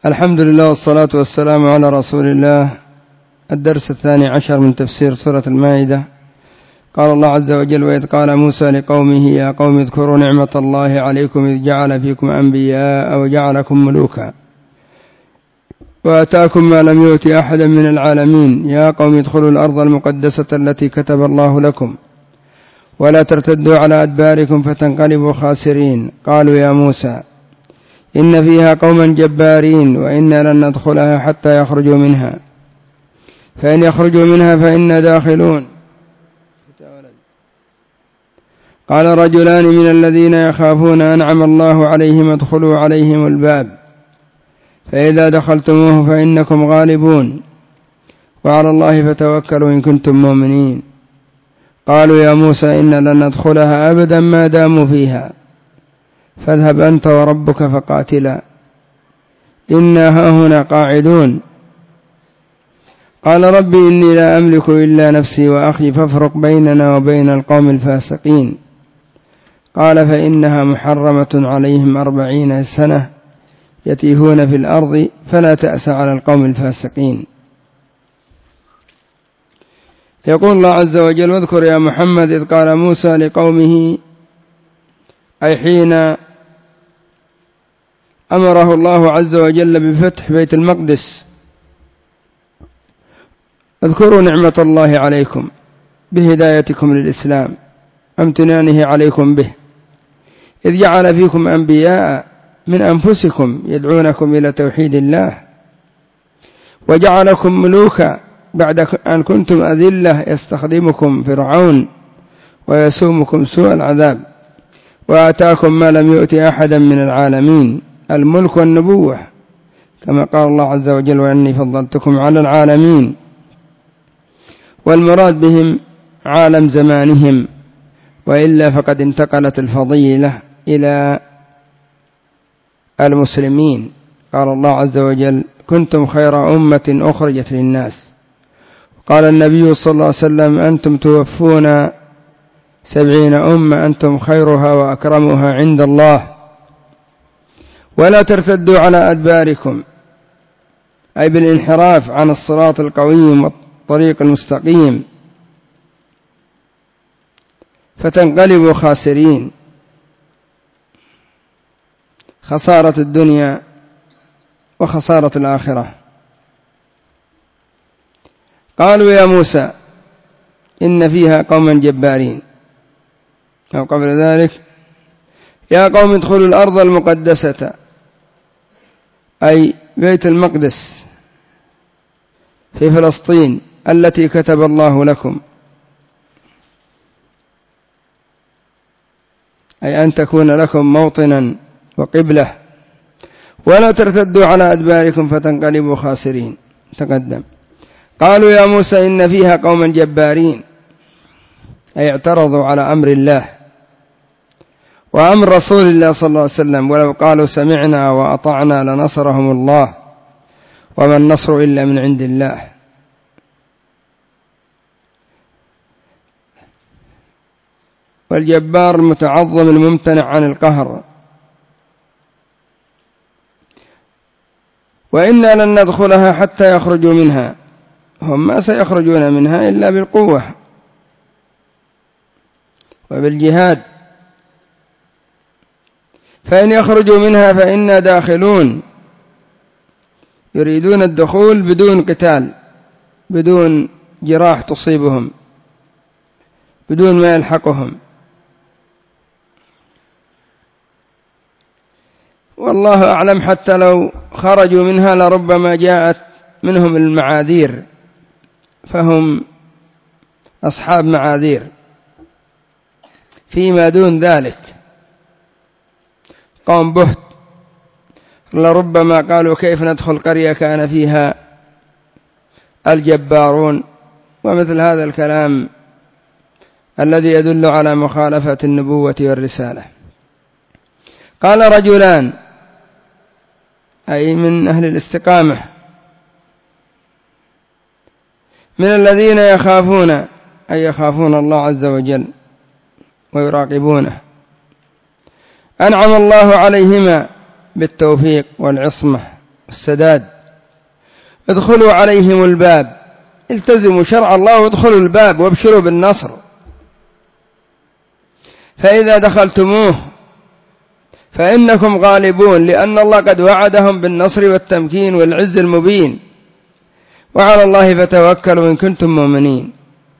الحمد لله والصلاة والسلام على رسول الله. الدرس 12 من تفسير سورة المائدة. قال الله عز وجل: وإذ قال موسى لقومه يا قوم اذكروا نعمة الله عليكم إذ جعل فيكم أنبياء وجعلكم ملوكا وآتاكم ما لم يؤت أحدا من العالمين يا قوم ادخلوا الأرض المقدسة التي كتب الله لكم ولا ترتدوا على أدباركم فتنقلبوا خاسرين. قالوا يا موسى إن فيها قوما جبارين وإنا لن ندخلها حتى يخرجوا منها فإن يخرجوا منها فإنا داخلون. قال رجلان من الذين يخافون أنعم الله عليهم ادخلوا عليهم الباب فإذا دخلتموه فإنكم غالبون وعلى الله فتوكلوا إن كنتم مؤمنين. قالوا يا موسى إنا لن ندخلها أبدا ما داموا فيها فاذهب أنت وربك فقاتلا إنا هاهنا قاعدون. قال ربي إني لا أملك إلا نفسي وأخي فافرق بيننا وبين القوم الفاسقين. قال فإنها محرمة عليهم 40 سنة يتيهون في الأرض فلا تأس على القوم الفاسقين. يقول الله عز وجل: واذكر يا محمد إذ قال موسى لقومه، أي حين أمره الله عز وجل بفتح بيت المقدس: اذكروا نعمة الله عليكم بهدايتكم للإسلام امتنانه عليكم به إذ جعل فيكم أنبياء من أنفسكم يدعونكم إلى توحيد الله وجعلكم ملوكا بعد أن كنتم أذلة يستخدمكم فرعون ويسومكم سوء العذاب وآتاكم ما لم يؤت أحدا من العالمين الملك والنبوة كما قال الله عز وجل: وإني فضلتكم على العالمين. والمراد بهم عالم زمانهم، وإلا فقد انتقلت الفضيلة إلى المسلمين. قال الله عز وجل: كنتم خير أمة أخرجت للناس. قال النبي صلى الله عليه وسلم: أنتم توفون 70 أمة أنتم خيرها وأكرمها عند الله ولا ترتدوا على أدباركم، أي بالانحراف عن الصراط القويم والطريق المستقيم فتنقلبوا خاسرين، خسارة الدنيا وخسارة الآخرة. قالوا يا موسى إن فيها قوما جبارين، أو قبل ذلك: يا قوم ادخلوا الأرض المقدسة، أي بيت المقدس في فلسطين التي كتب الله لكم، أي أن تكون لكم موطنا وقبلة ولا ترتدوا على أدباركم فتنقلبوا خاسرين. تقدم. قالوا يا موسى إن فيها قوما جبارين، أي اعترضوا على أمر الله وأمر رسول الله صلى الله عليه وسلم، ولو قالوا سمعنا وأطعنا لنصرهم الله وما النصر إلا من عند الله. والجبار المتعظم الممتنع عن القهر. وإنا لن ندخلها حتى يخرجوا منها، هم ما سيخرجون منها إلا بالقوة وبالجهاد، فإن يخرجوا منها فإنا داخلون، يريدون الدخول بدون قتال، بدون جراح تصيبهم، بدون ما يلحقهم. والله أعلم حتى لو خرجوا منها لربما جاءت منهم المعاذير، فهم أصحاب معاذير. فيما دون ذلك قوم بهت، لربما قالوا كيف ندخل قرية كان فيها الجبارون، ومثل هذا الكلام الذي يدل على مخالفة النبوة والرسالة. قال رجلان، أي من أهل الاستقامة، من الذين يخافون، أي يخافون الله عز وجل ويراقبونه، أنعم الله عليهما بالتوفيق والعصمة السداد. ادخلوا عليهم الباب، التزموا شرع الله وادخلوا الباب وابشروا بالنصر. فإذا دخلتموه فإنكم غالبون، لأن الله قد وعدهم بالنصر والتمكين والعز المبين، وعلى الله فتوكلوا إن كنتم مؤمنين.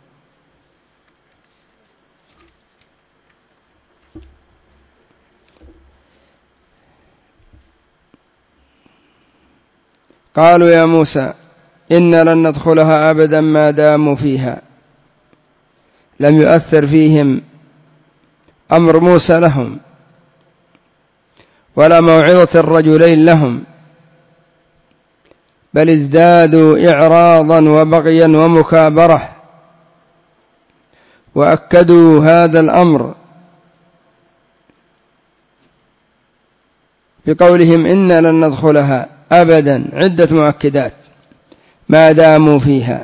قالوا يا موسى إنا لن ندخلها أبدا ما داموا فيها. لم يؤثر فيهم أمر موسى لهم ولا موعظة الرجلين لهم، بل ازدادوا إعراضا وبغيا ومكابرة، وأكدوا هذا الأمر بقولهم إنا لن ندخلها أبدا، عدة مؤكدات، ما داموا فيها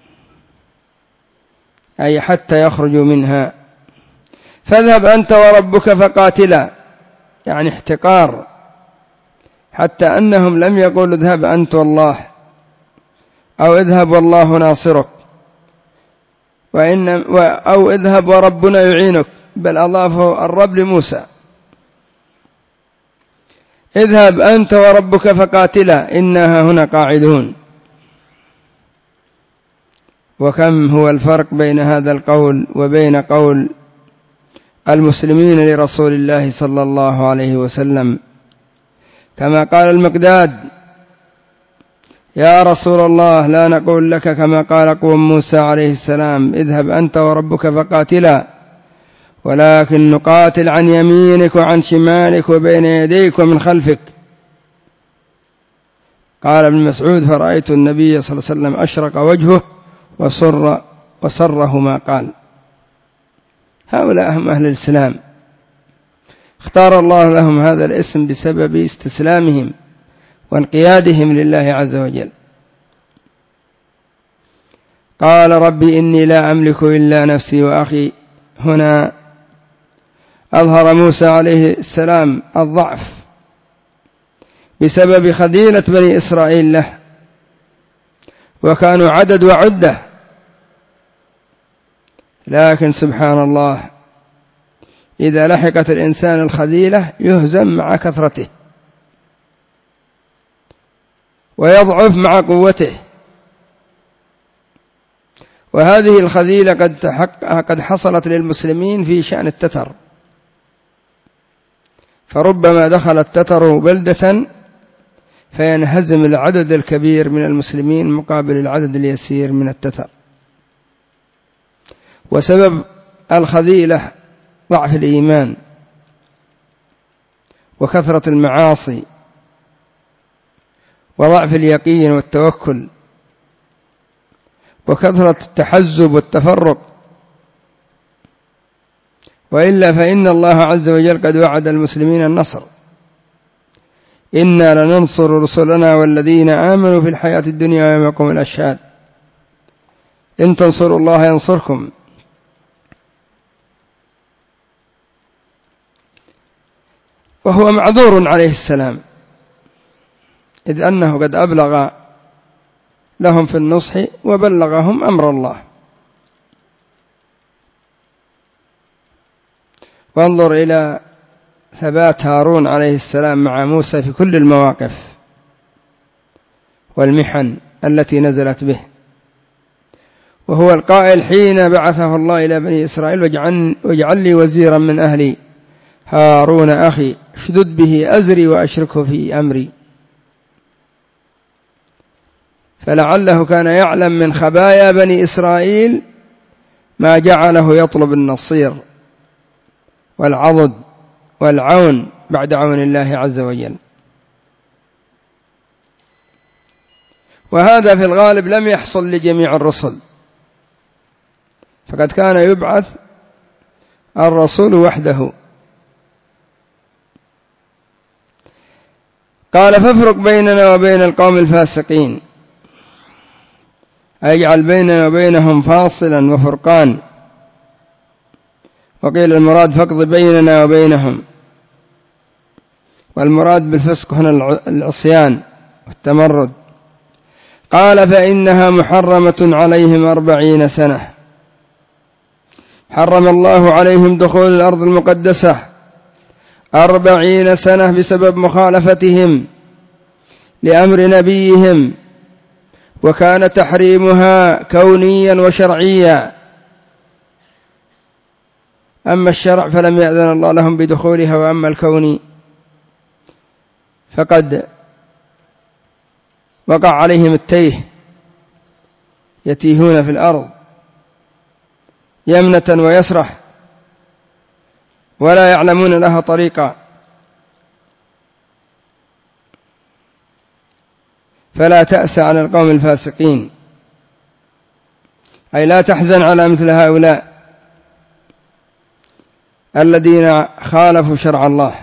أي حتى يخرجوا منها. فاذهب أنت وربك فقاتلا، يعني احتقار، حتى أنهم لم يقولوا اذهب أنت والله أو اذهب والله ناصرك أو اذهب وربنا يعينك، بل أضافوا الرب لموسى. اذهب أنت وربك فقاتلا إنها هنا قاعدون. وكم هو الفرق بين هذا القول وبين قول المسلمين لرسول الله صلى الله عليه وسلم، كما قال المقداد يا رسول الله لا نقول لك كما قال قوم موسى عليه السلام اذهب أنت وربك فقاتلا، ولكن نقاتل عن يمينك وعن شمالك وبين يديك ومن خلفك. قال ابن مسعود فرأيت النبي صلى الله عليه وسلم أشرق وجهه وسره ما قال. هؤلاء هم أهل الإسلام، اختار الله لهم هذا الاسم بسبب استسلامهم وانقيادهم لله عز وجل. قال ربي إني لا أملك إلا نفسي وأخي. هنا أظهر موسى عليه السلام الضعف بسبب خذيلة بني إسرائيل له، وكانوا عدد وعدة، لكن سبحان الله إذا لحقت الإنسان الخذيلة يهزم مع كثرته ويضعف مع قوته. وهذه الخذيلة قد حصلت للمسلمين في شأن التتر، فربما دخل التتر بلدة فينهزم العدد الكبير من المسلمين مقابل العدد اليسير من التتر. وسبب الخذيلة ضعف الإيمان وكثرة المعاصي وضعف اليقين والتوكل وكثرة التحزب والتفرق، وإلا فإن الله عز وجل قد وعد المسلمين النصر. إنا لننصر رسلنا والذين آمنوا في الحياة الدنيا ويوم يقوم الأشهاد إن تنصروا الله ينصركم. وهو معذور عليه السلام، إذ أنه قد أبلغ لهم في النصح وبلغهم أمر الله. وانظر إلى ثبات هارون عليه السلام مع موسى في كل المواقف والمحن التي نزلت به، وهو القائل حين بعثه الله إلى بني إسرائيل واجعل لي وزيرا من أهلي هارون أخي اشدد به أزري وأشركه في أمري. فلعله كان يعلم من خبايا بني إسرائيل ما جعله يطلب النصير والعضد والعون بعد عون الله عز وجل. وهذا في الغالب لم يحصل لجميع الرسل، فقد كان يبعث الرسول وحده. قال فافرق بيننا وبين القوم الفاسقين، أجعل بيننا وبينهم فاصلا وفرقان. وقيل المراد فقد بيننا وبينهم، والمراد بالفسق هنا العصيان والتمرد. قال فإنها محرمة عليهم 40 سنة، حرم الله عليهم دخول الأرض المقدسة 40 سنة بسبب مخالفتهم لأمر نبيهم، وكان تحريمها كونيا وشرعيا. أما الشرع فلم يأذن الله لهم بدخولها، وأما الكون فقد وقع عليهم التيه، يتيهون في الأرض يمنة ويسرح ولا يعلمون لها طريقا. فلا تأس على القوم الفاسقين، أي لا تحزن على مثل هؤلاء الذين خالفوا شرع الله.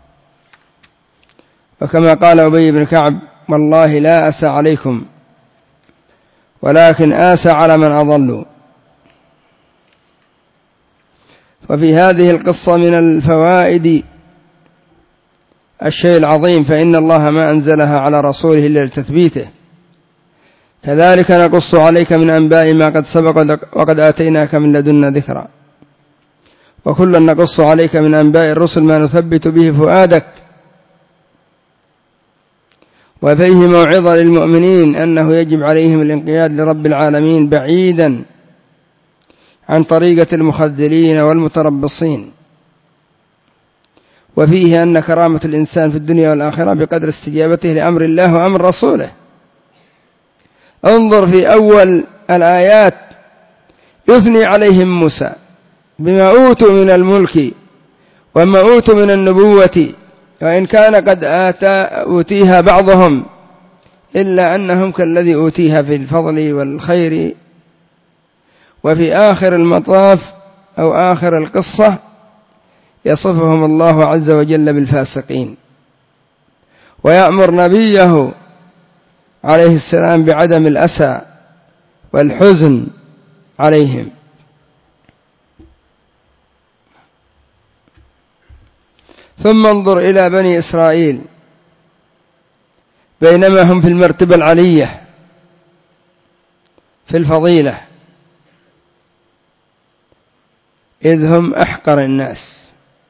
وكما قال أبي بن كعب: والله لا أسى عليكم ولكن آسى على من أضلوا. وفي هذه القصة من الفوائد الشيء العظيم، فإن الله ما أنزلها على رسوله إلا لتثبيته. كذلك نقص عليك من أنباء ما قد سبق وقد آتيناك من لدنا ذكرا، وكلا نقص عليك من أنباء الرسل ما نثبت به فؤادك. وفيه موعظة للمؤمنين أنه يجب عليهم الانقياد لرب العالمين بعيدا عن طريقة المخذلين والمتربصين. وفيه أن كرامة الإنسان في الدنيا والآخرة بقدر استجابته لأمر الله وأمر رسوله. انظر في أول الآيات يثني عليهم موسى بما أوتوا من الملك وما أوتوا من النبوة، وإن كان قد أوتيها بعضهم إلا أنهم كالذي أوتيها في الفضل والخير. وفي آخر المطاف أو آخر القصة يصفهم الله عز وجل بالفاسقين، ويأمر نبيه عليه السلام بعدم الأسى والحزن عليهم. ثم انظر إلى بني إسرائيل بينما هم في المرتبة العلية في الفضيلة، إذ هم أحقر الناس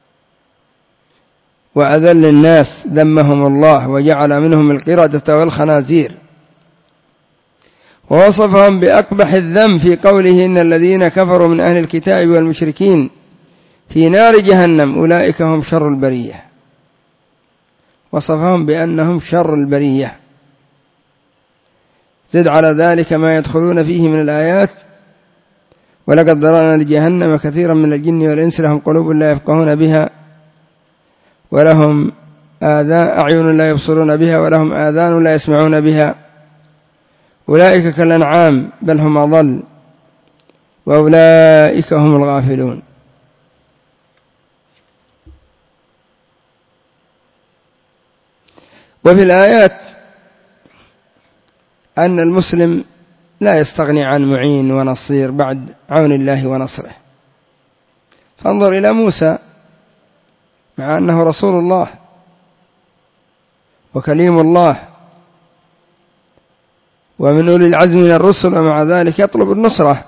وأذل الناس، ذمهم الله وجعل منهم القردة والخنازير، ووصفهم بأقبح الذم في قوله: إن الذين كفروا من أهل الكتاب والمشركين في نار جهنم أولئك هم شر البرية. وصفهم بأنهم شر البرية. زد على ذلك ما يدخلون فيه من الآيات: ولقد ذرأنا لجهنم كثيرا من الجن والإنس لهم قلوب لا يفقهون بها ولهم أعين لا يبصرون بها ولهم آذان لا يسمعون بها أولئك كالأنعام بل هم أضل وأولئك هم الغافلون. وفي الآيات أن المسلم لا يستغني عن معين ونصير بعد عون الله ونصره. فانظر إلى موسى، مع أنه رسول الله وكليم الله ومن أولي العزم من الرسل، ومع ذلك يطلب النصرة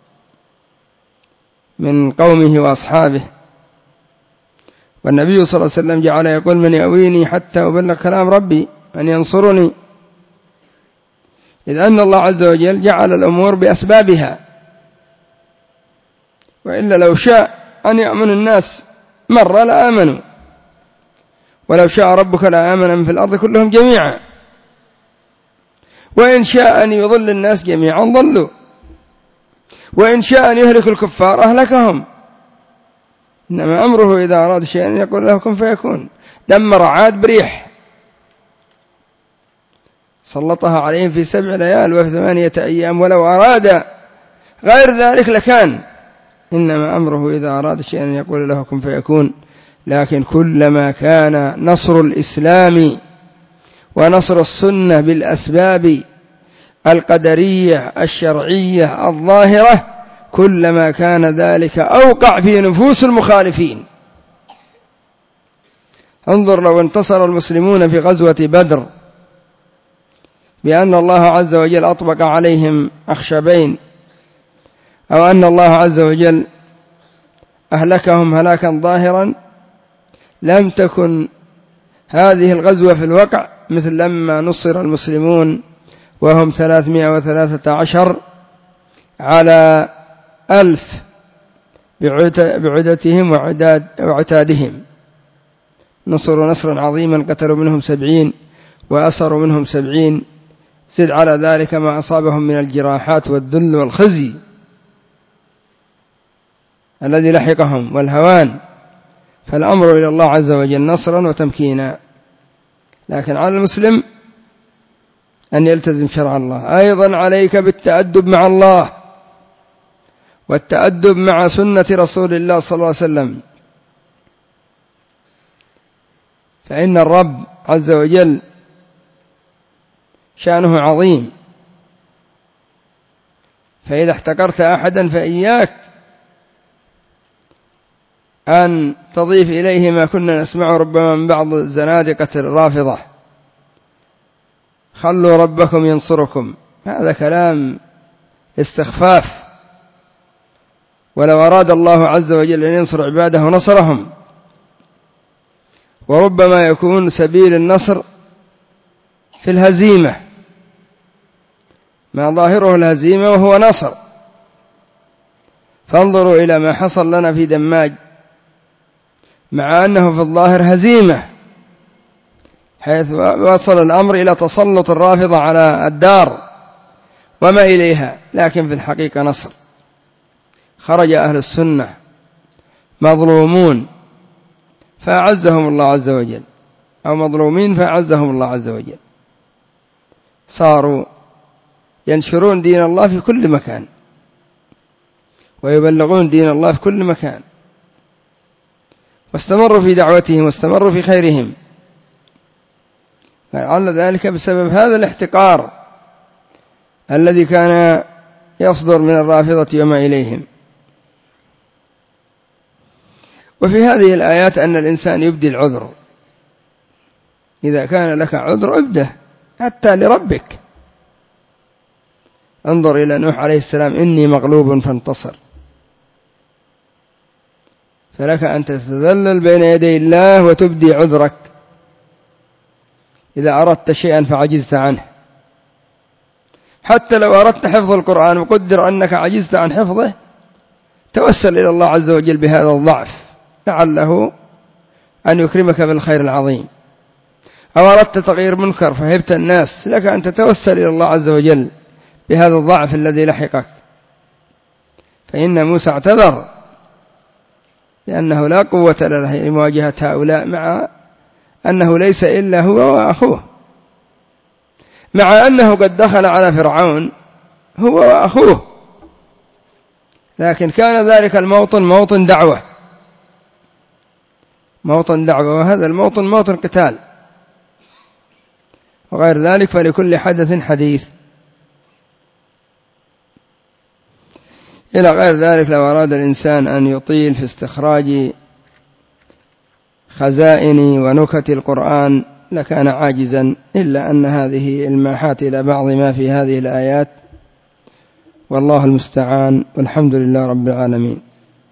من قومه وأصحابه. والنبي صلى الله عليه وسلم جعل يقول: من يأويني حتى أبلغ كلام ربي أن ينصرني، إذ أن الله عز وجل جعل الأمور بأسبابها، وإلا لو شاء أن يأمن الناس مرة لآمنوا، ولو شاء ربك لآمن من في الأرض كلهم جميعا، وإن شاء أن يضل الناس جميعا ضلوا، وإن شاء أن يهلك الكفار أهلكهم. إنما أمره إذا أراد شيئا يقول له كن فيكون. دمر عاد بريح سلطها عليهم في 7 ليال وفي 8 أيام، ولو أراد غير ذلك لكان. إنما أمره إذا أراد شيئا يقول له كن فيكون. لكن كلما كان نصر الإسلام ونصر السنة بالأسباب القدرية الشرعية الظاهرة، كلما كان ذلك أوقع في نفوس المخالفين. انظر لو انتصر المسلمون في غزوة بدر بأن الله عز وجل أطبق عليهم أخشبين، أو أن الله عز وجل أهلكهم هلاكا ظاهرا، لم تكن هذه الغزوة في الوقع مثل لما نصر المسلمون وهم 313 على 1000 بعدتهم وعتادهم، نصروا نصرا عظيما، قتلوا منهم 70 وأسروا منهم 70، زد على ذلك ما أصابهم من الجراحات والذل والخزي الذي لحقهم والهوان. فالأمر إلى الله عز وجل نصرا وتمكينا، لكن على المسلم أن يلتزم شرع الله. أيضا عليك بالتأدب مع الله والتأدب مع سنة رسول الله صلى الله عليه وسلم، فإن الرب عز وجل شأنه عظيم، فإذا احتقرت أحدا فإياك أن تضيف إليه ما كنا نسمعه ربما من بعض الزنادقة الرافضة: خلوا ربكم ينصركم. هذا كلام استخفاف، ولو أراد الله عز وجل أن ينصر عباده نصرهم، وربما يكون سبيل النصر في الهزيمة، ما ظاهره الهزيمة وهو نصر. فانظروا إلى ما حصل لنا في دماج، مع أنه في الظاهر هزيمة، حيث وصل الأمر إلى تسلط الرافضة على الدار وما إليها، لكن في الحقيقة نصر. خرج أهل السنة مظلومون فأعزهم الله عز وجل، أو مظلومين فأعزهم الله عز وجل، صاروا ينشرون دين الله في كل مكان ويبلغون دين الله في كل مكان، واستمروا في دعوتهم واستمروا في خيرهم. فلعل ذلك بسبب هذا الاحتقار الذي كان يصدر من الرافضة وما إليهم. وفي هذه الآيات أن الإنسان يبدي العذر، إذا كان لك عذر ابده حتى لربك. انظر إلى نوح عليه السلام: إني مغلوب فانتصر. فلك أن تتذلل بين يدي الله وتبدي عذرك إذا أردت شيئا فعجزت عنه. حتى لو أردت حفظ القرآن وقدر أنك عجزت عن حفظه، توسل إلى الله عز وجل بهذا الضعف، لعله أن يكرمك بالخير العظيم. أو أردت تغيير منكر فهبت الناس، لك أن تتوسل إلى الله عز وجل بهذا الضعف الذي لحقك. فإن موسى اعتذر لأنه لا قوة له لمواجهة هؤلاء، مع أنه ليس إلا هو وأخوه، مع أنه قد دخل على فرعون هو وأخوه، لكن كان ذلك الموطن موطن دعوة، موطن دعوة، وهذا الموطن موطن قتال. وغير ذلك فلكل حدث حديث. إلى غير ذلك، لو أراد الإنسان أن يطيل في استخراج خزائن ونكت القرآن لكان عاجزا، إلا أن هذه الماحات إلى بعض ما في هذه الآيات، والله المستعان، والحمد لله رب العالمين.